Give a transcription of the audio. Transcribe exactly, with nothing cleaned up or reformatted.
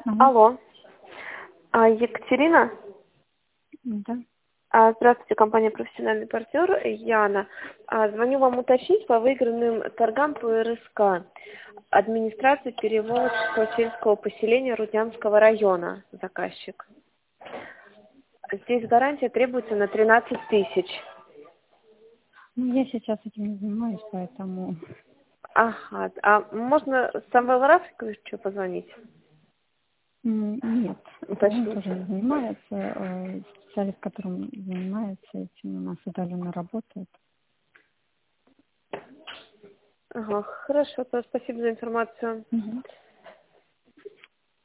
Алло. Алло. А, Екатерина? Да. А, Здравствуйте, компания «Профессиональный партнер». Яна. А, Звоню вам уточнить по выигранным торгам по эр эс ка. Администрация Переволжского сельского поселения Руднянского района. Заказчик. Здесь гарантия требуется на тринадцать тысяч. Ну, я сейчас этим не занимаюсь, поэтому... Ага. А можно Самвелу Рафиковичу позвонить? М, Нет, он Уточнить? тоже не занимается. э, Специалист, которым занимается этим, у нас удаленно работает. Ага, хорошо, то спасибо за информацию. Мгм.